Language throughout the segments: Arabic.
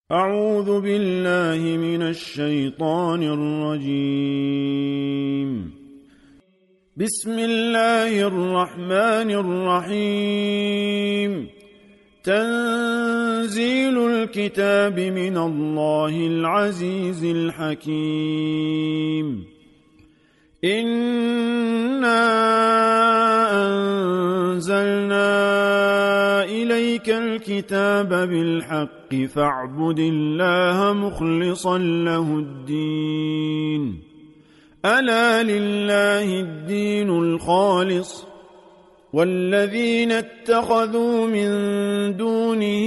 أعوذ بالله من الشيطان الرجيم. بسم الله الرحمن الرحيم. تنزيل الكتاب من الله العزيز الحكيم. إنا أنزلنا إليك الكتاب بالحق فاعبد الله مخلصا له الدين. ألا لله الدين الخالص والذين اتخذوا من دونه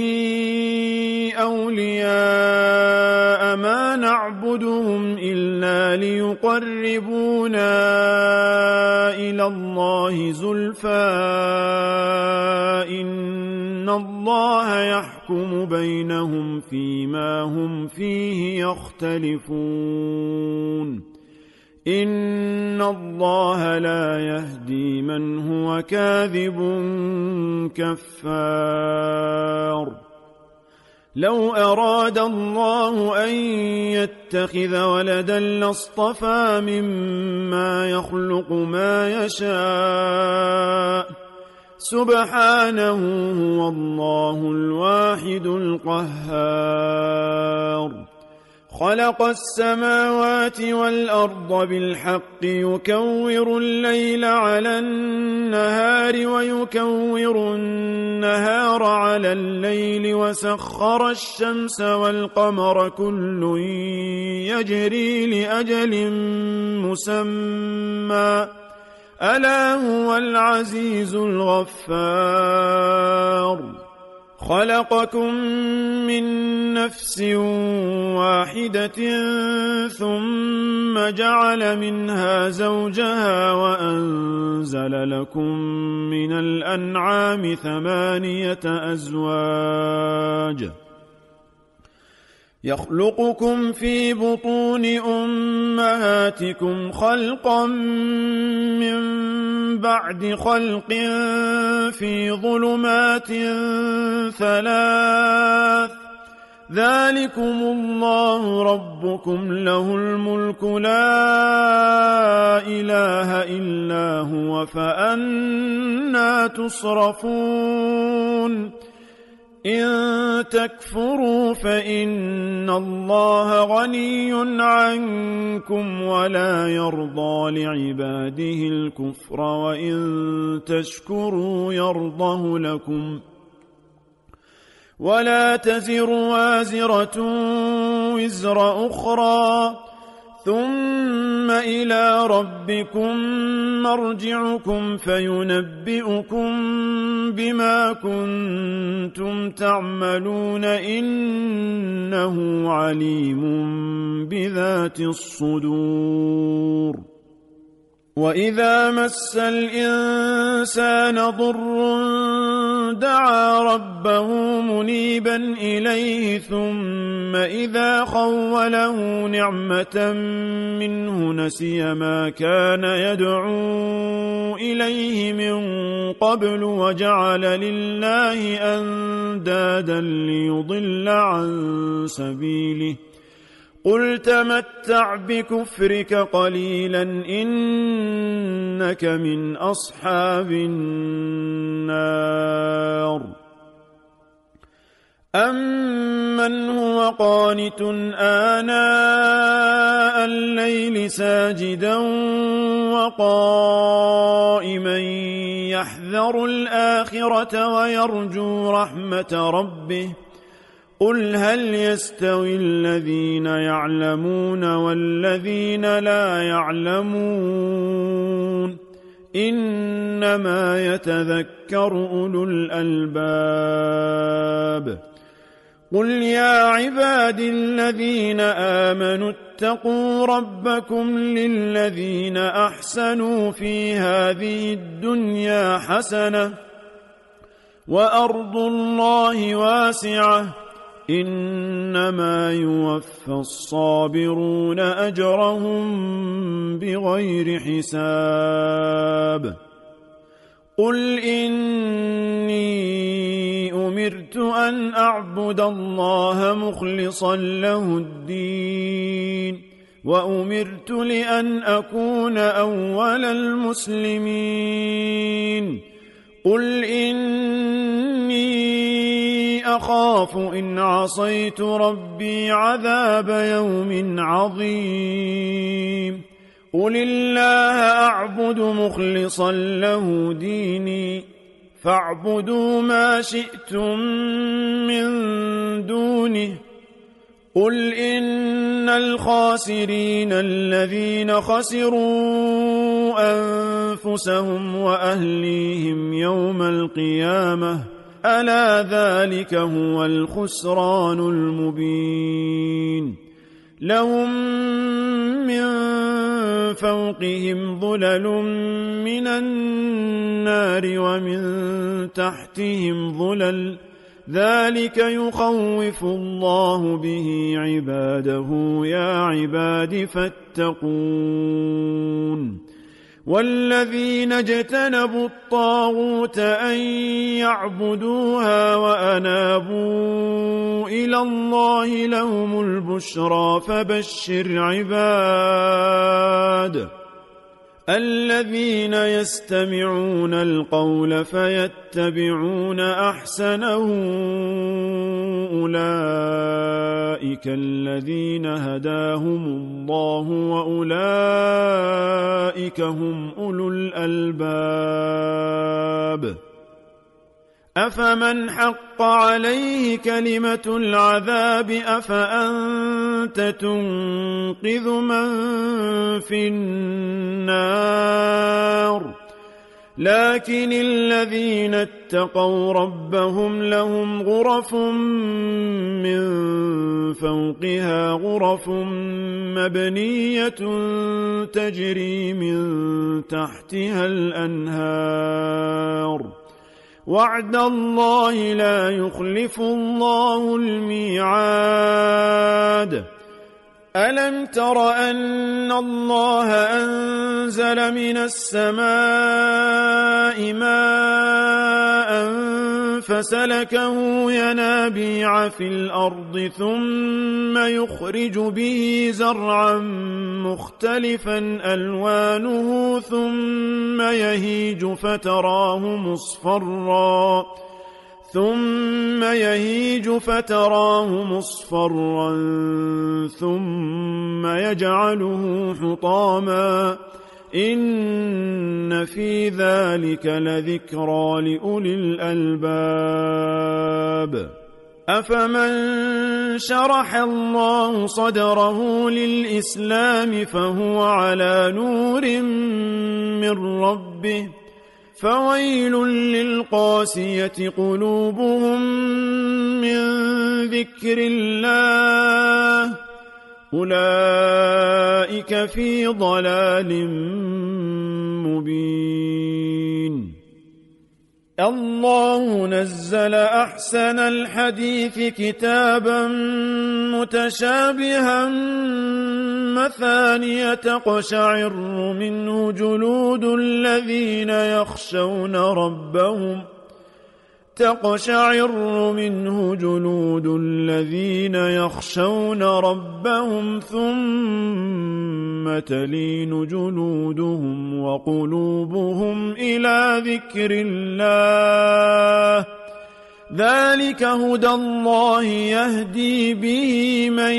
أولياء ما نعبدهم إلا ليقربونا إلى الله زلفى إن الله يحكم بينهم فيما هم فيه يختلفون. إن الله لا يهدي من هو كاذب كفار. لو أراد الله أن يتخذ ولدا لاصطفى مما يخلق ما يشاء سبحانه هو الله الواحد القهار. خلق السماوات والأرض بالحق يكور الليل على النهار ويكور النهار على الليل وسخر الشمس والقمر كل يجري لأجل مسمى ألا هو العزيز الغفار. خلقكم من نفس واحدة ثم جعل منها زوجها وأنزل لكم من الأنعام 8 أزواج يخلقكم في بطون أمهاتكم خلقا من بعد خلق في ظلمات 3 ذلكم الله ربكم له الملك لا إله إلا هو فأنى تصرفون. إن تكفروا فإن الله غني عنكم ولا يرضى لعباده الكفر وإن تشكروا يرضه لكم. ولا تزر وازرة وزر أخرى ثم إلى ربكم مرجعكم فينبئكم بما كنتم تعملون إنه عليم بذات الصدور. وإذا مس الإنسان ضر دعا ربه منيبا إليه ثم إذا خوله نعمة منه نسي ما كان يدعو إليه من قبل وجعل لله أندادا ليضل عن سبيله. قل تمتع بكفرك قليلا إنك من أصحاب النار. أمن هو قانت آناء الليل ساجدا وقائما يحذر الآخرة ويرجو رحمة ربه قل هل يستوي الذين يعلمون والذين لا يعلمون إنما يتذكر أولو الألباب. قل يا عبادي الذين آمنوا اتقوا ربكم للذين أحسنوا في هذه الدنيا حسنة وأرض الله واسعة إنما يوفى الصابرون أجرهم بغير حساب. قل إني أمرت أن أعبد الله مخلصا له الدين وأمرت لأن أكون أول المسلمين قل إني أخاف إن عصيت ربي عذاب يوم عظيم قل الله أعبد مخلصا له ديني فاعبدوا ما شئتم من دونه قل إن الخاسرين الذين خسروا أنفسهم وأهليهم يوم القيامة ألا ذلك هو الخسران المبين لهم من فوقهم ظلل من النار ومن تحتهم ظلل ذلك يخوف الله به عباده يا عباد فاتقون والذين اجتنبوا الطاغوت أن يعبدوها وأنابوا إلى الله لهم البشرى فبشر عباد الذين يستمعون القول فيتبعون أحسنه أولئك الذين هداهم الله وأولئك هم أولو الألباب أفمن حق عليه كلمة العذاب أفأنت تنقذ من في النار لكن الذين اتقوا ربهم لهم غرف من فوقها غرف مبنية تجري من تحتها الأنهار وعد الله لا يخلف الله الميعاد ألم تر أن الله أنزل من السماء ماء فسلكه ينابيع في الأرض ثم يخرج به زرعا مختلفا ألوانه ثم يهيج فتراه مصفرا ثم يجعله حطاما إن في ذلك لذكرى لأولي الألباب أفمن شرح الله صدره للإسلام فهو على نور من ربه فويل للقاسية قلوبهم من ذكر الله أولئك في ضلال مبين الله نزل أحسن الحديث كتابا متشابها مثانية تقشعر منه جلود الذين يخشون ربهم ثم تلين جلودهم وقلوبهم إلى ذكر الله ذلك هدى الله يهدي به من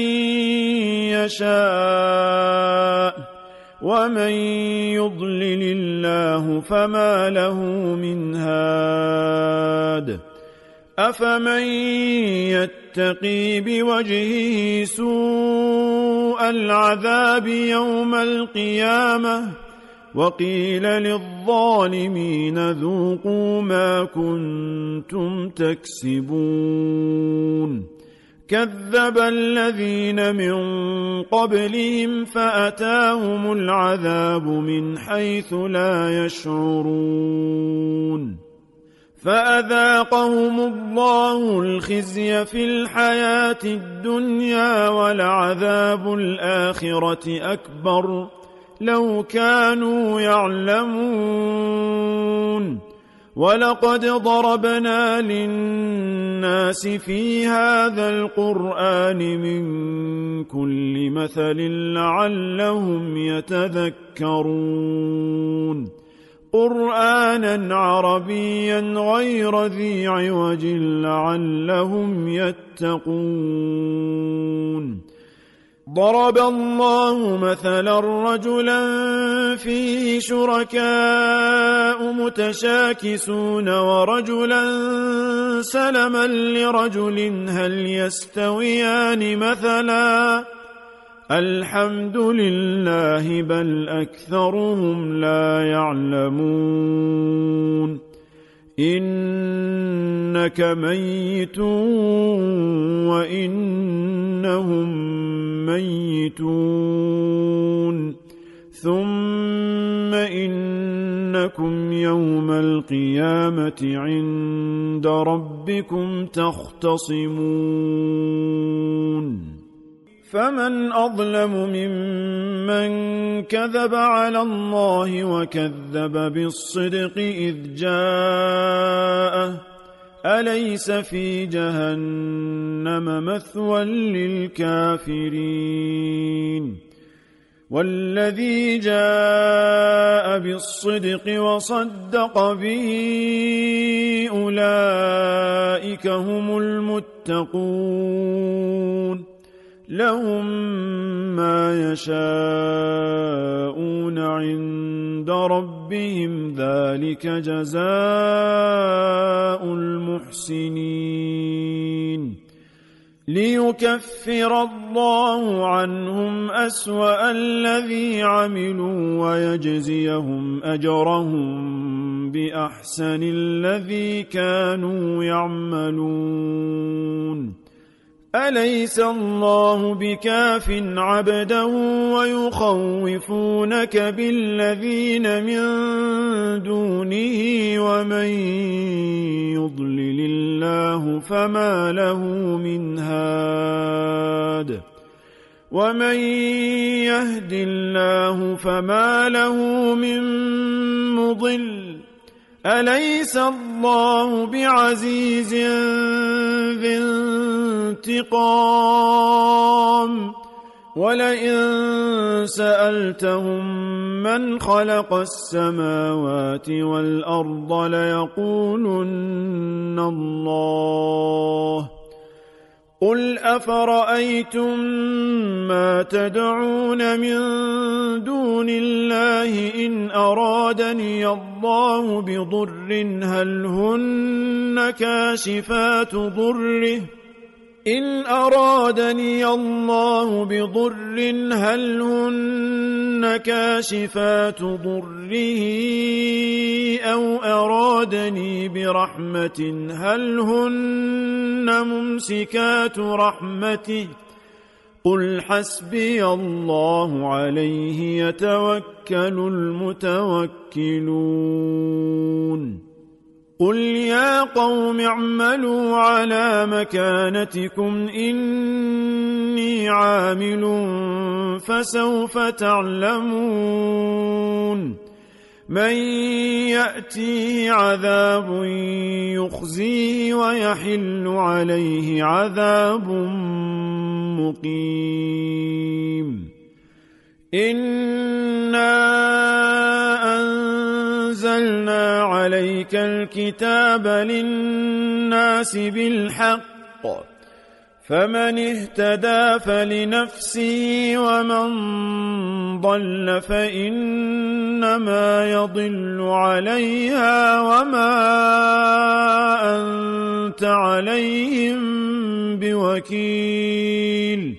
يشاء ومن يضلل الله فما له من هاد أفمن يتقي بوجهه سوء العذاب يوم القيامة وقيل للظالمين ذوقوا ما كنتم تكسبون كذب الذين من قبلهم فأتاهم العذاب من حيث لا يشعرون فأذاقهم الله الخزي في الحياة الدنيا ولعذاب الآخرة أكبر لو كانوا يعلمون ولقد ضربنا للناس في هذا القرآن من كل مثل لعلهم يتذكرون قرآنا عربيا غير ذي عوج لعلهم يتقون ضرب الله مثلا رجلا فيه شركاء متشاكسون ورجلا سلما لرجل هل يستويان مثلا الحمد لله بل أكثرهم لا يعلمون إنك ميت وإنهم ميتون ثم إنكم يوم القيامة عند ربكم تختصمون فمن أظلم ممن كذب على الله وكذب بالصدق إذ جاءه أليس في جهنم مثوى للكافرين والذي جاء بالصدق وصدق به أولئك هم المتقون لهم ما يشاءون عند ربهم ذلك جزاء المحسنين ليكفر الله عنهم أسوأ الذي عملوا ويجزيهم أجرهم بأحسن الذي كانوا يعملون أليس الله بكاف عبده ويخوفونك بالذين من دونه ومن يضلل الله فما له من هاد ومن يهد الله فما له من مضل أليس الله بعزيز ذي انتقام ولئن سألتهم من خلق السماوات والأرض ليقولن الله قل أفرأيتم ما تدعون من دون الله إن أرادني الله بضر هل هن كاشفات ضره إن أرادني الله بضر هل هن كاشفات ضره أو أرادني برحمة هل هن ممسكات رحمته قل حسبي الله عليه يتوكل المتوكلون قل يا قوم اعملوا على مكانتكم إني عامل فسوف تعلمون من يأتيه عذاب يخزيه ويحل عليه عذاب مقيم إنا أنزلنا عليك الكتاب للناس بالحق فمن اهتدى فلنفسه ومن ضل فإنما يضل عليها وما أنت عليهم بوكيل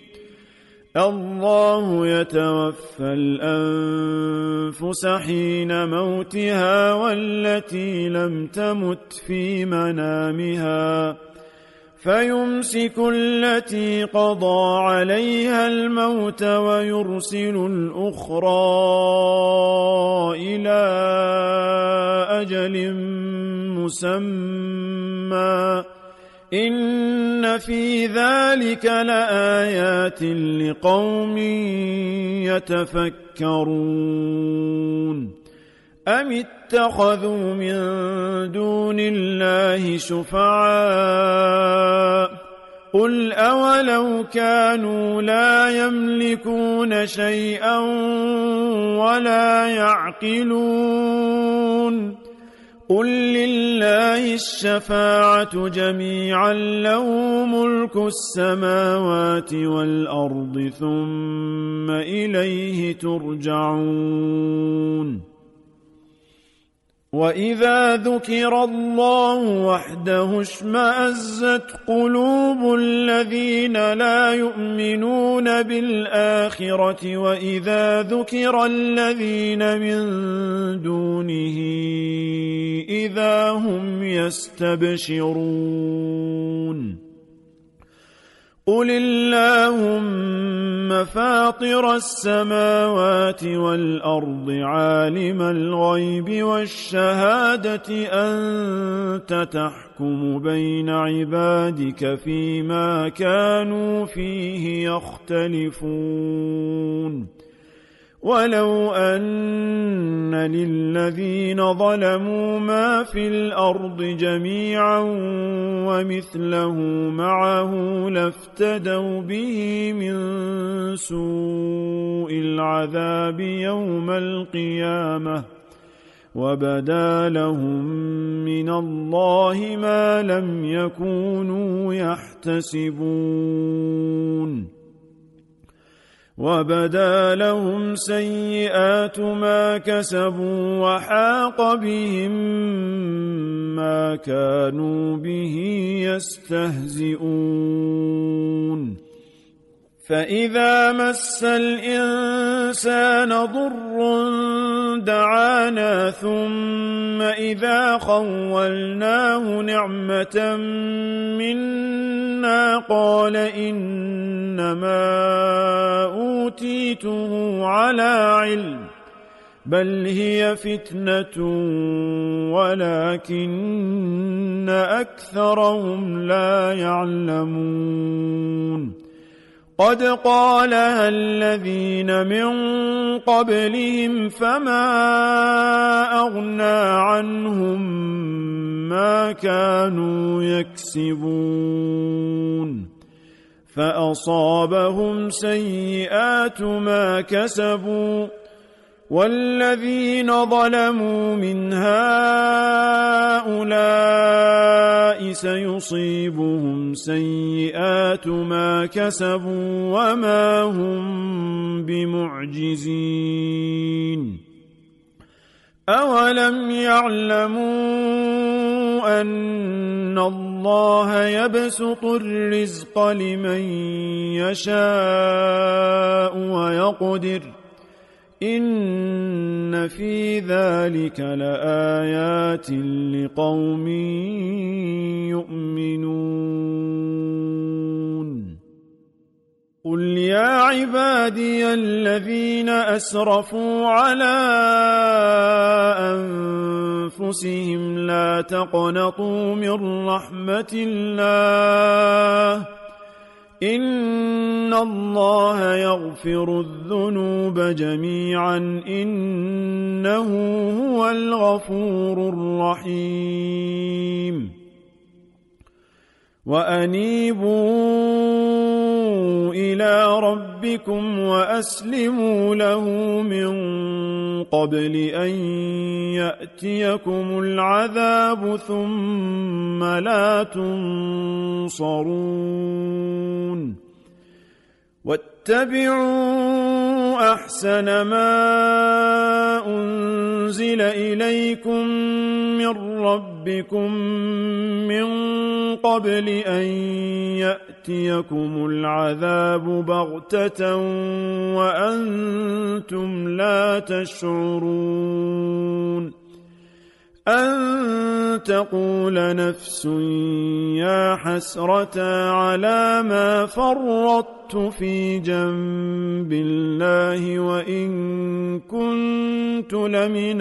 الله يتوفى الأنفس حين موتها والتي لم تمت في منامها فيمسك التي قضى عليها الموت ويرسل الأخرى إلى أجل مسمى إن في ذلك لآيات لقوم يتفكرون أم اتخذوا من دون الله شفعاء قل أولو كانوا لا يملكون شيئا ولا يعقلون قل لله الشفاعة جميعا له ملك السماوات والأرض ثم إليه ترجعون وإذا ذكر الله وحده اشمأزت قلوب الذين لا يؤمنون بالآخرة وإذا ذكر الذين من دونه إذا هم يستبشرون قل اللهم فاطر السماوات والأرض عالم الغيب والشهادة أنت تحكم بين عبادك فيما كانوا فيه يختلفون ولو أن للذين ظلموا ما في الأرض جميعا ومثله معه لافتدوا به من سوء العذاب يوم القيامة وبدا لهم من الله ما لم يكونوا يحتسبون وبدا لهم سيئات ما كسبوا وحاق بهم ما كانوا به يستهزئون فإذا مس الإنسان ضر دعانا ثم إذا خولناه نعمة منا قال إنما أوتيته على علم بل هي فتنة ولكن أكثرهم لا يعلمون قد قالها الذين من قبلهم فما أغنى عنهم ما كانوا يكسبون فأصابهم سيئات ما كسبوا والذين ظلموا من هؤلاء سيصيبهم سيئات ما كسبوا وما هم بمعجزين أولم يعلموا أن الله يبسط الرزق لمن يشاء ويقدر إن في ذلك لآيات لقوم يؤمنون قل يا عبادي الذين أسرفوا على أنفسهم لا تقنطوا من رحمة الله إن الله يغفر الذنوب جميعا إنه هو الغفور الرحيم وأنيبوا إلى ربكم وأسلموا له من قبل أن يأتيكم العذاب ثم لا تنصرون واتبعوا أحسن ما أنزل إليكم من ربكم من قبل أن يأتيكم العذاب بغتة وأنتم لا تشعرون أن تقول نفس يا حسرة على ما فرطت في جنب الله وإن كنت لمن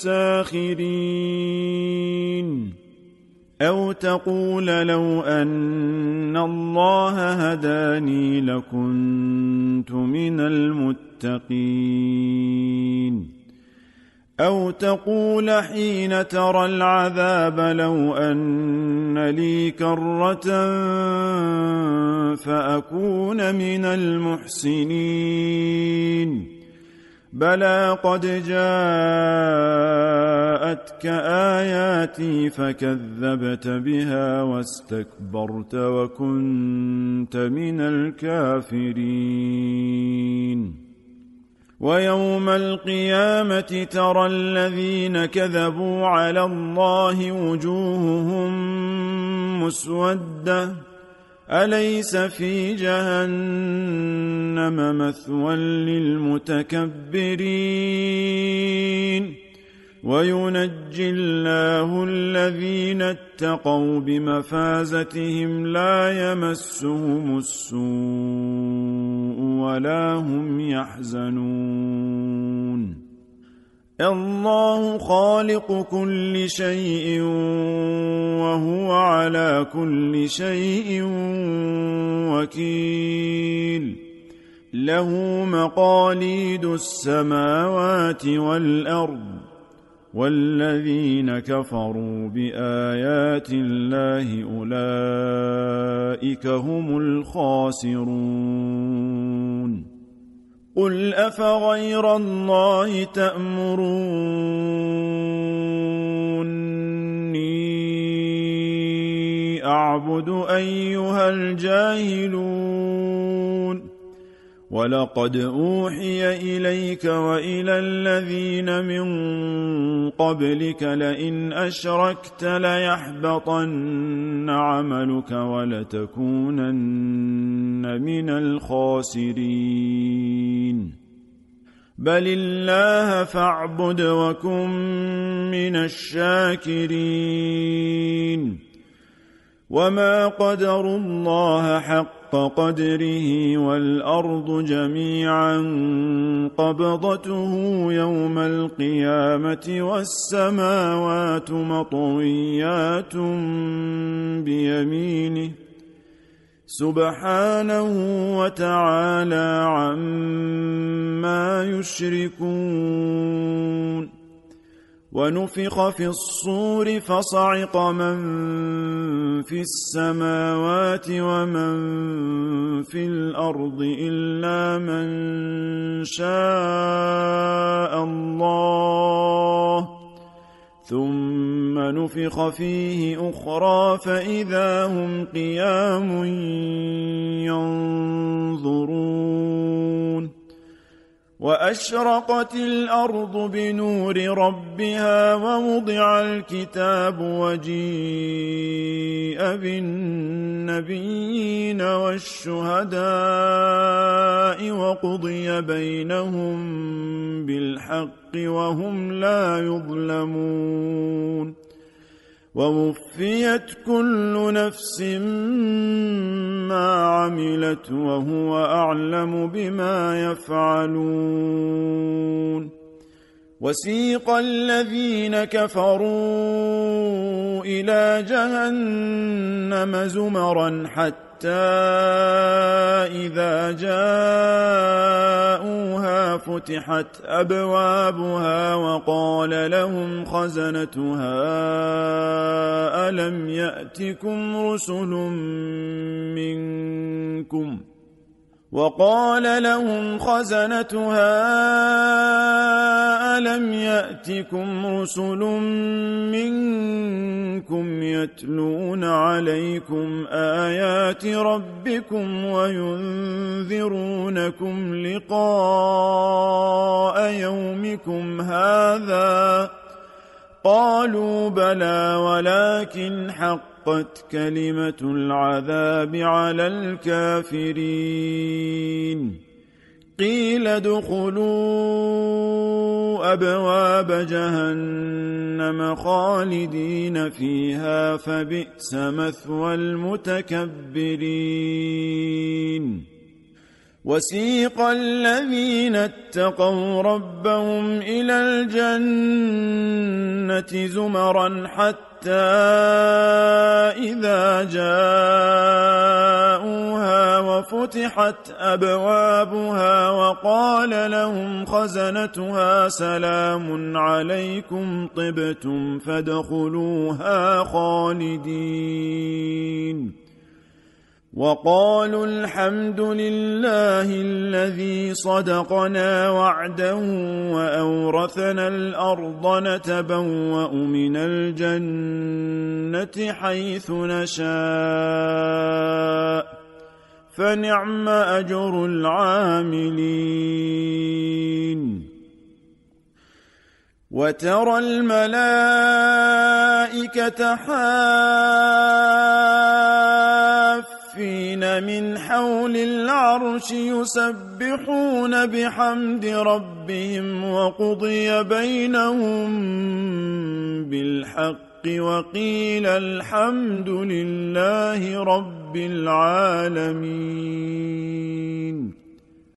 الساخرين أو تقول لو أن الله هداني لكنت من المتقين أو تقول حين ترى العذاب لو أن لي كرة فأكون من المحسنين بلى قد جاءتك آياتي فكذبت بها واستكبرت وكنت من الكافرين ويوم القيامة ترى الذين كذبوا على الله وجوههم مسودة أليس في جهنم مثوى للمتكبرين وينجي الله الذين اتقوا بمفازتهم لا يمسهم السوء ولا هم يحزنون الله خالق كل شيء وهو على كل شيء وكيل له مقاليد السماوات والأرض والذين كفروا بآيات الله أولئك هم الخاسرون قل أفغير الله تأمروني أعبد أيها الجاهلون ولقد أوحي إليك وإلى الذين من قبلك لئن أشركت ليحبطن عملك ولتكونن من الخاسرين بل الله فاعبد وكن من الشاكرين وما قدروا الله حق قدره والأرض جميعا قبضته يوم القيامة والسماوات مطويات بيمينه سبحانه وتعالى عما يشركون ونفخ في الصور فصعق من في السماوات ومن في الأرض إلا من شاء الله ثم نفخ فيه أخرى فإذا هم قيام ينظرون وأشرقت الأرض بنور ربها ووضع الكتاب وجيء بالنبيين والشهداء وقضي بينهم بالحق وهم لا يظلمون ووفيت كل نفس ما عملت وهو أعلم بما يفعلون وسيق الذين كفروا إلى جهنم زمرا حتى إذا جاءوها فتحت أبوابها وقال لهم خزنتها ألم يأتكم رسل منكم يتلون عليكم آيات ربكم وينذرونكم لقاء يومكم هذا قالوا بلى ولكن حقت كلمة العذاب على الكافرين قيل ادخلوا أبواب جهنم خالدين فيها فبئس مثوى المتكبرين وسيق الذين اتقوا ربهم إلى الجنة زمرا حتى إذا جاءوها فتحت أبوابها وقال لهم خزنتها سلام عليكم طبتم فادخلوها خالدين وقالوا الحمد لله الذي صدقنا وعده وأورثنا الأرض نتبوأ من الجنة حيث نشاء فنعم أجر العاملين وترى الملائكة حافين من حول العرش يسبحون بحمد ربهم وقضي بينهم بالحق وقيل الحمد لله رب العالمين